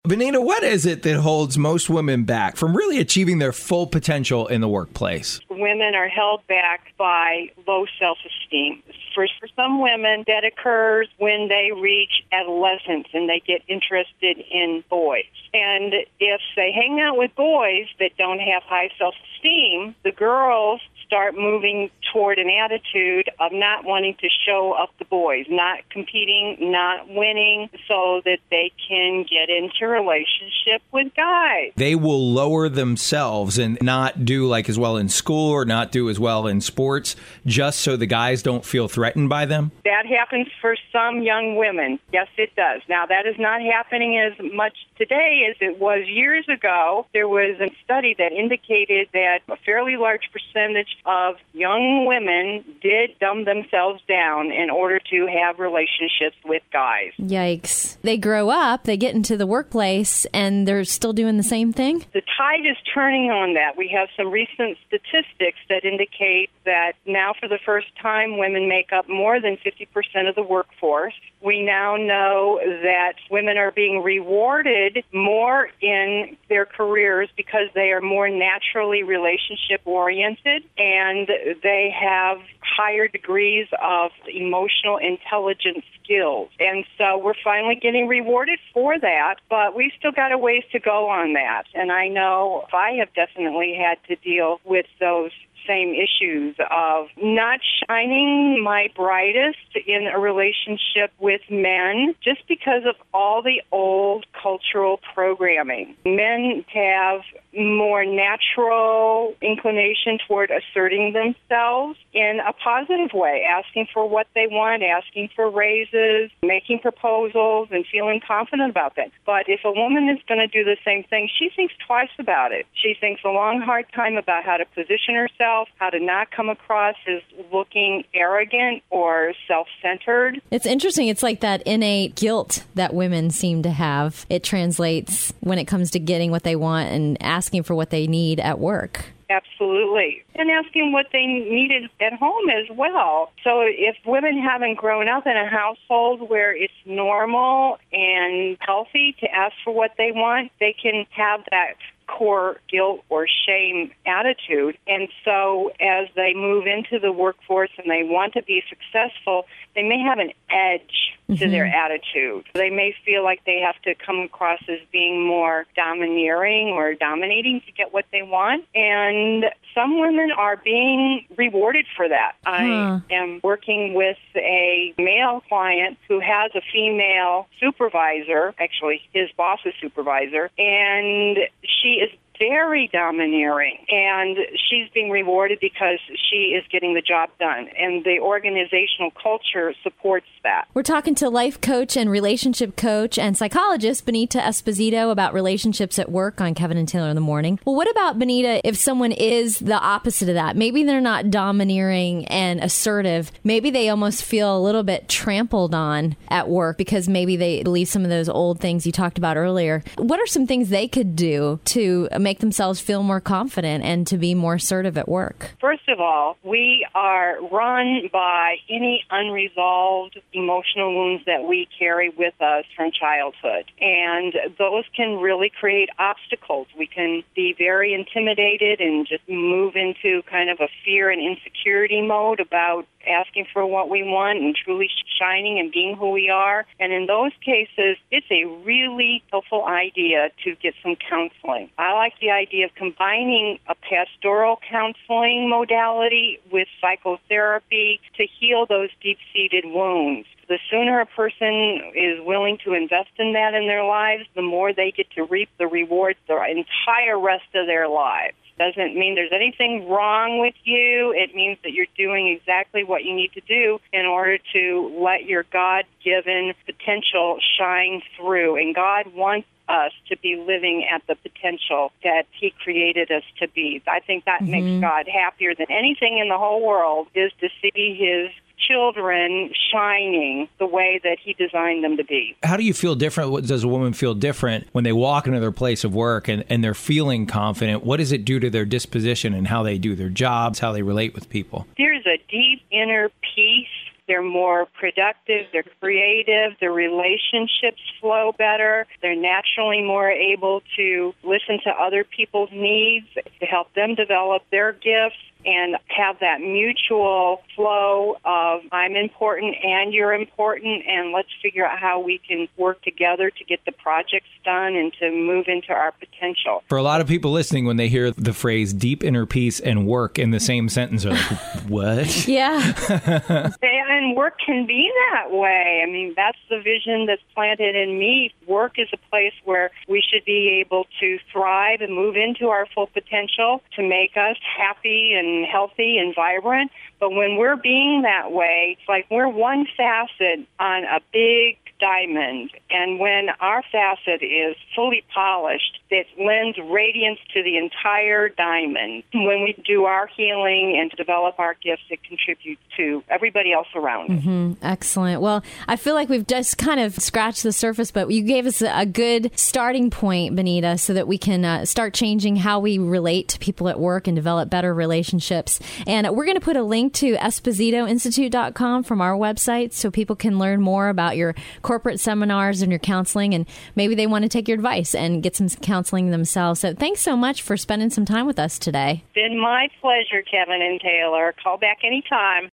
Benita, what is it that holds most women back from really achieving their full potential in the workplace? Women are held back by low self-esteem. For some women, that occurs when they reach adolescence and they get interested in boys. And if they hang out with boys that don't have high self-esteem, the girls start moving toward an attitude of not wanting to show up the boys, not competing, not winning, so that they can get into a relationship with guys. They will lower themselves and not do like as well in school or not do as well in sports just so the guys don't feel threatened by them? That happens for some young women. Yes, it does. Now, that is not happening as much today as it was years ago. There was a study that indicated that a fairly large percentage of young women did dumb themselves down in order to have relationships with guys. Yikes. They grow up, they get into the workplace, and they're still doing the same thing? The tide is turning on that. We have some recent statistics that indicate that now for the first time, women make up more than 50% of the workforce. We now know that women are being rewarded more in their careers because they are more naturally relationship-oriented and they have higher degrees of emotional intelligence skills. And so we're finally getting rewarded for that, but we've still got a ways to go on that. And I know I have definitely had to deal with those same issues of not shining my brightest in a relationship with men just because of all the old cultural programming. Men have more natural inclination toward asserting themselves in a positive way, asking for what they want, asking for raises, making proposals, and feeling confident about that. But if a woman is going to do the same thing, she thinks twice about it. She thinks a long, hard time about how to position herself, how to not come across as looking arrogant or self-centered. It's interesting. It's like that innate guilt that women seem to have. It translates when it comes to getting what they want and asking for what they need at work. Absolutely. And asking what they needed at home as well. So if women haven't grown up in a household where it's normal and healthy to ask for what they want, they can have that core guilt or shame attitude. And so as they move into the workforce and they want to be successful, they may have an edge to their attitude. They may feel like they have to come across as being more domineering or dominating to get what they want. And some women are being rewarded for that. I am working with a male client who has a female supervisor, actually his boss's supervisor, and she is very domineering, and she's being rewarded because she is getting the job done, and the organizational culture supports that. We're talking to life coach and relationship coach and psychologist Benita Esposito about relationships at work on Kevin and Taylor in the Morning. Well, what about, Benita, if someone is the opposite of that? Maybe they're not domineering and assertive. Maybe they almost feel a little bit trampled on at work because maybe they believe some of those old things you talked about earlier. What are some things they could do to make themselves feel more confident and to be more assertive at work? First of all, we are run by any unresolved emotional wounds that we carry with us from childhood. And those can really create obstacles. We can be very intimidated and just move into kind of a fear and insecurity mode about asking for what we want and truly shining and being who we are. And in those cases, it's a really helpful idea to get some counseling. I like the idea of combining a pastoral counseling modality with psychotherapy to heal those deep-seated wounds. The sooner a person is willing to invest in that in their lives, the more they get to reap the rewards the entire rest of their lives. Doesn't mean there's anything wrong with you. It means that you're doing exactly what you need to do in order to let your God-given potential shine through. And God wants us to be living at the potential that He created us to be. I think that makes God happier than anything in the whole world, is to see His children shining the way that He designed them to be. How do you feel different? What does a woman feel different when they walk into their place of work and they're feeling confident? What does it do to their disposition and how they do their jobs, how they relate with people? There's a deep inner peace they're more productive, they're creative, their relationships flow better, they're naturally more able to listen to other people's needs, to help them develop their gifts, and have that mutual flow of I'm important and you're important, and let's figure out how we can work together to get the projects done and to move into our potential. For a lot of people listening, when they hear the phrase deep inner peace and work in the same sentence, are like, what? Yeah. And work can be that way. I mean, that's the vision that's planted in me. Work is a place where we should be able to thrive and move into our full potential to make us happy and healthy and vibrant. But when we're being that way, it's like we're one facet on a big diamond. And when our facet is fully polished, it lends radiance to the entire diamond. When we do our healing and to develop our gifts, it contributes to everybody else around us. Mm-hmm. Excellent. Well, I feel like we've just kind of scratched the surface, but you gave us a good starting point, Benita, so that we can start changing how we relate to people at work and develop better relationships. And we're going to put a link to EspositoInstitute.com from our website so people can learn more about your corporate seminars and your counseling, and maybe they want to take your advice and get some counseling themselves. So thanks so much for spending some time with us today. It's been my pleasure, Kevin and Taylor. Call back anytime.